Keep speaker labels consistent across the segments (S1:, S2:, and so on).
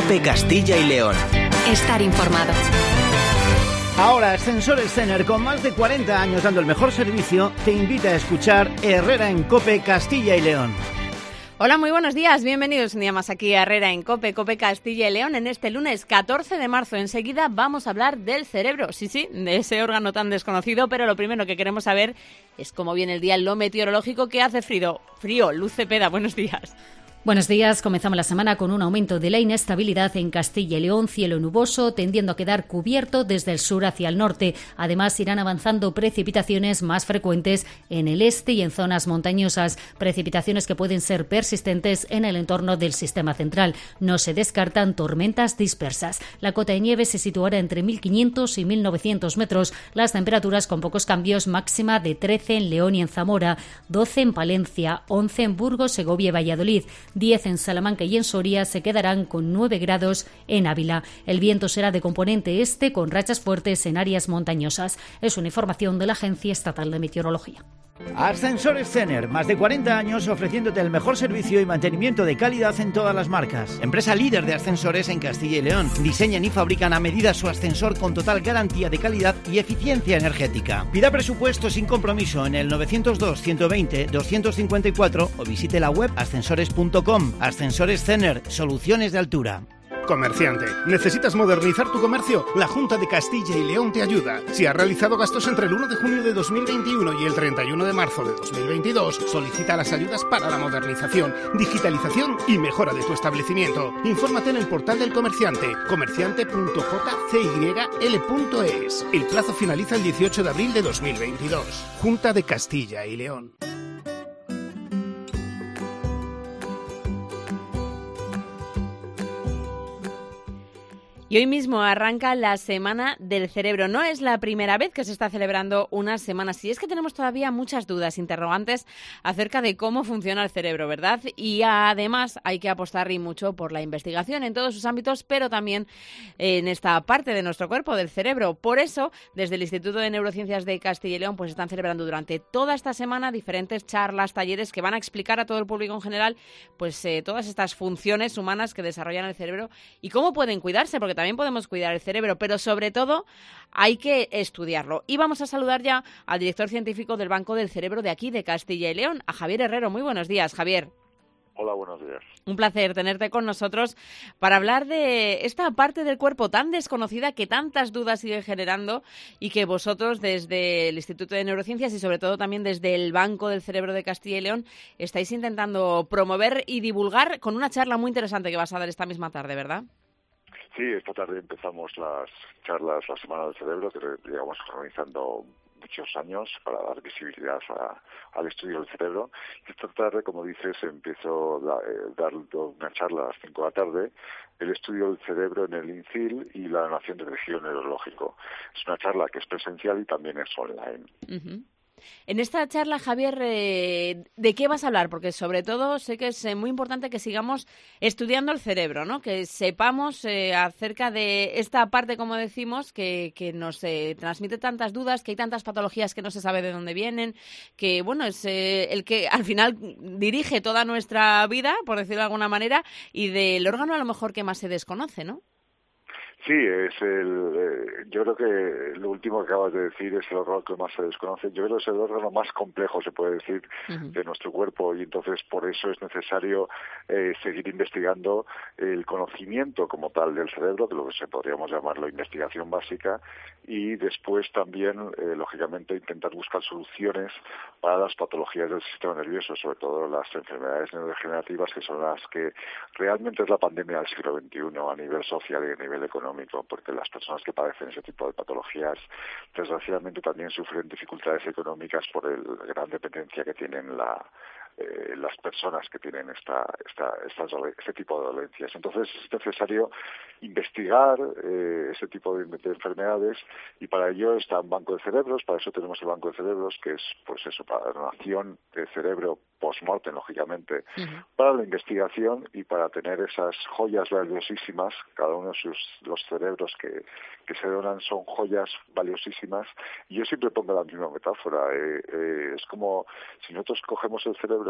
S1: COPE Castilla y León.
S2: Estar informado.
S3: Ahora, Ascensores Zener, con más de 40 años dando el mejor servicio, te invita a escuchar Herrera en COPE Castilla y León.
S4: Hola, muy buenos días. Bienvenidos un día más aquí a Herrera en COPE Castilla y León en este lunes 14 de marzo. Enseguida vamos a hablar del cerebro. Sí, de ese órgano tan desconocido, pero lo primero que queremos saber es cómo viene el día en lo meteorológico, que hace frío. Luz Cepeda, buenos días.
S5: Buenos días. Comenzamos la semana con un aumento de la inestabilidad en Castilla y León, cielo nuboso, tendiendo a quedar cubierto desde el sur hacia el norte. Además, irán avanzando precipitaciones más frecuentes en el este y en zonas montañosas, precipitaciones que pueden ser persistentes en el entorno del sistema central. No se descartan tormentas dispersas. La cota de nieve se situará entre 1.500 y 1.900 metros. Las temperaturas con pocos cambios, máxima de 13 en León y en Zamora, 12 en Palencia, 11 en Burgos, Segovia y Valladolid, 10 en Salamanca y en Soria, se quedarán con 9 grados en Ávila. El viento será de componente este con rachas fuertes en áreas montañosas. Es una información de la Agencia Estatal de Meteorología.
S3: Ascensores Zener, más de 40 años ofreciéndote el mejor servicio y mantenimiento de calidad en todas las marcas. Empresa líder de ascensores en Castilla y León. Diseñan y fabrican a medida su ascensor con total garantía de calidad y eficiencia energética. Pida presupuesto sin compromiso en el 902 120 254 o visite la web ascensores.com. Ascensores Zener, soluciones de altura.
S6: Comerciante, ¿necesitas modernizar tu comercio? La Junta de Castilla y León te ayuda. Si has realizado gastos entre el 1 de junio de 2021 y el 31 de marzo de 2022, solicita las ayudas para la modernización, digitalización y mejora de tu establecimiento. Infórmate en el portal del comerciante, comerciante.jcyl.es. El plazo finaliza el 18 de abril de 2022. Junta de Castilla y León.
S4: Y hoy mismo arranca la Semana del Cerebro. No es la primera vez que se está celebrando una semana así. Es que tenemos todavía muchas dudas, interrogantes acerca de cómo funciona el cerebro, ¿verdad? Y además hay que apostar y mucho por la investigación en todos sus ámbitos, pero también en esta parte de nuestro cuerpo, del cerebro. Por eso, desde el Instituto de Neurociencias de Castilla y León, pues están celebrando durante toda esta semana diferentes charlas, talleres que van a explicar a todo el público en general, pues todas estas funciones humanas que desarrollan el cerebro y cómo pueden cuidarse, porque también podemos cuidar el cerebro, pero sobre todo hay que estudiarlo. Y vamos a saludar ya al director científico del Banco del Cerebro de aquí, de Castilla y León, a Javier Herrero. Muy buenos días, Javier.
S7: Hola, buenos días.
S4: Un placer tenerte con nosotros para hablar de esta parte del cuerpo tan desconocida que tantas dudas sigue generando y que vosotros desde el Instituto de Neurociencias y sobre todo también desde el Banco del Cerebro de Castilla y León estáis intentando promover y divulgar con una charla muy interesante que vas a dar esta misma tarde, ¿verdad?
S7: Sí, esta tarde empezamos las charlas, la Semana del Cerebro, que llevamos organizando muchos años para dar visibilidad al estudio del cerebro. Y esta tarde, como dices, empiezo a dar una charla a las 5 de la tarde, el estudio del cerebro en el INCIL y la donación de tejido neurológico. Es una charla que es presencial y también es online.
S4: Uh-huh. En esta charla, Javier, ¿de qué vas a hablar? Porque sobre todo sé que es muy importante que sigamos estudiando el cerebro, ¿no? Que sepamos acerca de esta parte, como decimos, que nos transmite tantas dudas, que hay tantas patologías que no se sabe de dónde vienen, que bueno, es el que al final dirige toda nuestra vida, por decirlo de alguna manera, y del órgano a lo mejor que más se desconoce, ¿no?
S7: Sí, yo creo que lo último que acabas de decir es el órgano que más se desconoce. Yo creo que es el órgano más complejo, se puede decir, de nuestro cuerpo, y entonces por eso es necesario seguir investigando el conocimiento como tal del cerebro, de lo que podríamos llamarlo investigación básica, y después también, lógicamente, intentar buscar soluciones para las patologías del sistema nervioso, sobre todo las enfermedades neurodegenerativas, que son las que realmente es la pandemia del siglo XXI a nivel social y a nivel económico, porque las personas que padecen ese tipo de patologías desgraciadamente también sufren dificultades económicas por la gran dependencia que tienen las personas que tienen este tipo de dolencias. Entonces es necesario investigar ese tipo de enfermedades, y para ello está un banco de cerebros. Para eso tenemos el banco de cerebros, que es pues eso, para la donación de cerebro post-mortem, lógicamente, para la investigación y para tener esas joyas valiosísimas. Cada uno de los cerebros que se donan son joyas valiosísimas, y yo siempre pongo la misma metáfora. Es como si nosotros cogemos el cerebro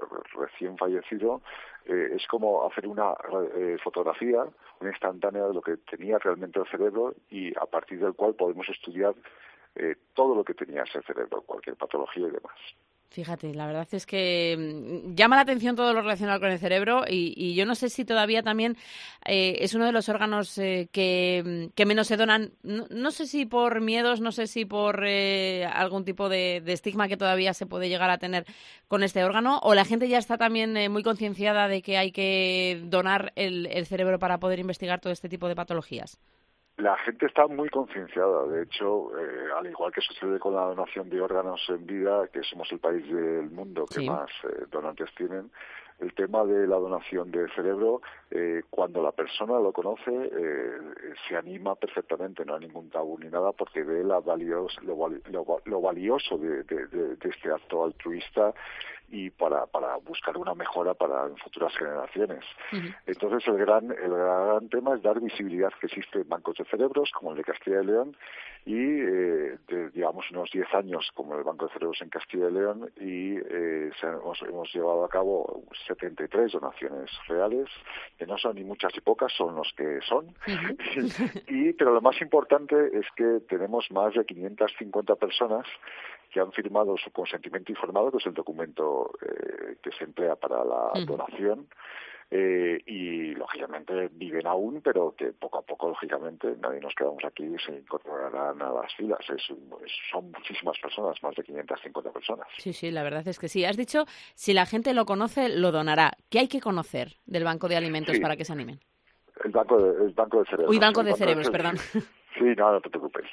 S7: recién fallecido, es como hacer una fotografía, una instantánea de lo que tenía realmente el cerebro y a partir del cual podemos estudiar todo lo que tenía ese cerebro, cualquier patología y demás.
S4: Fíjate, la verdad es que llama la atención todo lo relacionado con el cerebro y yo no sé si todavía también es uno de los órganos que menos se donan. No sé si por miedos, no sé si por algún tipo de estigma que todavía se puede llegar a tener con este órgano, o la gente ya está también muy concienciada de que hay que donar el cerebro para poder investigar todo este tipo de patologías.
S7: La gente está muy concienciada. De hecho, al igual que sucede con la donación de órganos en vida, que somos el país del mundo que más donantes tienen, el tema de la donación de cerebro, cuando la persona lo conoce, se anima perfectamente, no hay ningún tabú ni nada, porque ve lo valioso de este acto altruista y para buscar una mejora para futuras generaciones. Uh-huh. Entonces el gran tema es dar visibilidad que existen bancos de cerebros como el de Castilla y León y digamos unos 10 años como el Banco de Cerebros en Castilla y León y hemos llevado a cabo 73 donaciones reales, que no son ni muchas ni pocas, son los que son. Uh-huh. Pero lo más importante es que tenemos más de 550 personas que han firmado su consentimiento informado, que es el documento que se emplea para la donación, y lógicamente viven aún, pero que poco a poco, lógicamente, nadie nos quedamos aquí y se incorporarán a las filas. Son muchísimas personas, más de 550 personas.
S4: Sí, la verdad es que sí. Has dicho, si la gente lo conoce, lo donará. ¿Qué hay que conocer del Banco de Alimentos para que se animen?
S7: El banco de cerebros.
S4: Uy, Banco de Cerebros, perdón.
S7: Sí, no te preocupes.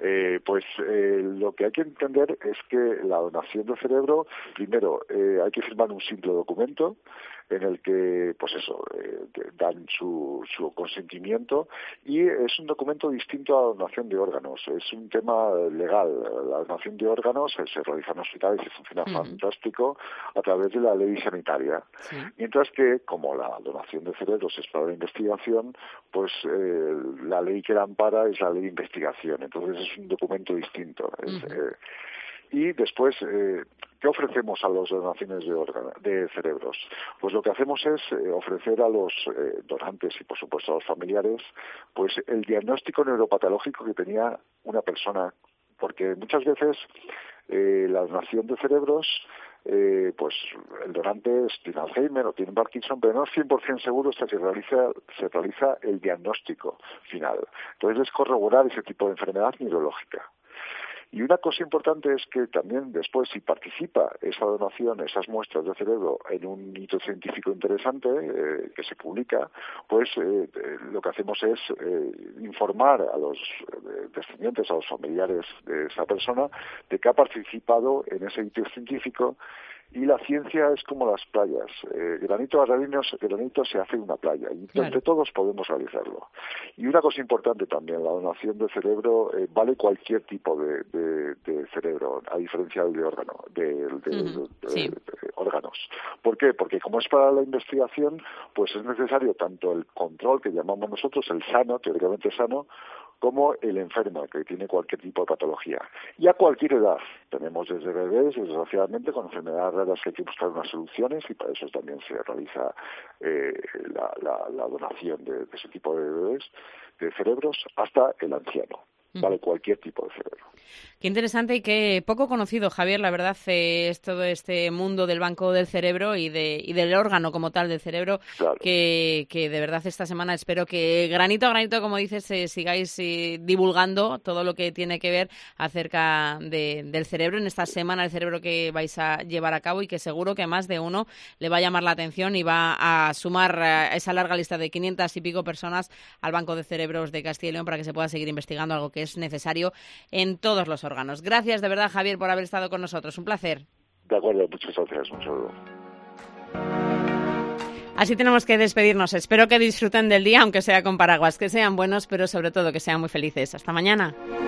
S7: Lo que hay que entender es que la donación de cerebro, primero, hay que firmar un simple documento en el que, dan su consentimiento y es un documento distinto a la donación de órganos. Es un tema legal. La donación de órganos se realiza en hospitales y funciona fantástico a través de la ley sanitaria. Sí. Mientras que, como la donación de cerebros es para la investigación, pues la ley que la ampara es la ley de investigación. Entonces es un documento distinto. Y después, ¿qué ofrecemos a las donaciones de cerebros? Pues lo que hacemos es ofrecer a los donantes y, por supuesto, a los familiares, pues el diagnóstico neuropatológico que tenía una persona, porque muchas veces la donación de cerebros, pues el donante tiene Alzheimer o tiene Parkinson, pero no es 100% seguro hasta que se realiza el diagnóstico final. Entonces es corroborar ese tipo de enfermedad neurológica. Y una cosa importante es que también después, si participa esa donación, esas muestras de cerebro en un hito científico interesante que se publica, pues lo que hacemos es informar a los descendientes, a los familiares de esa persona, de que ha participado en ese hito científico. Y la ciencia es como las playas. Granito se hace una playa y entre todos podemos realizarlo. Y una cosa importante también, la donación de cerebro vale cualquier tipo de cerebro, a diferencia del de órgano, de órganos. ¿Por qué? Porque como es para la investigación, pues es necesario tanto el control que llamamos nosotros, el sano, teóricamente sano, como el enfermo, que tiene cualquier tipo de patología. Y a cualquier edad. Tenemos desde bebés, desgraciadamente, con enfermedades raras que hay que buscar unas soluciones y para eso también se realiza la donación de ese tipo de bebés, de cerebros, hasta el anciano. Vale cualquier tipo de cerebro.
S4: Qué interesante y qué poco conocido, Javier, la verdad, es todo este mundo del banco del cerebro y del órgano como tal del cerebro, claro. que de verdad esta semana espero que granito a granito, como dices, sigáis divulgando todo lo que tiene que ver acerca del cerebro en esta semana, el cerebro que vais a llevar a cabo y que seguro que a más de uno le va a llamar la atención y va a sumar esa larga lista de 500 y pico personas al Banco de Cerebros de Castilla y León para que se pueda seguir investigando algo que es necesario en todos los órganos. Gracias de verdad, Javier, por haber estado con nosotros. Un placer.
S7: De acuerdo, muchas gracias. Un saludo.
S4: Así tenemos que despedirnos. Espero que disfruten del día, aunque sea con paraguas, que sean buenos, pero sobre todo que sean muy felices. Hasta mañana.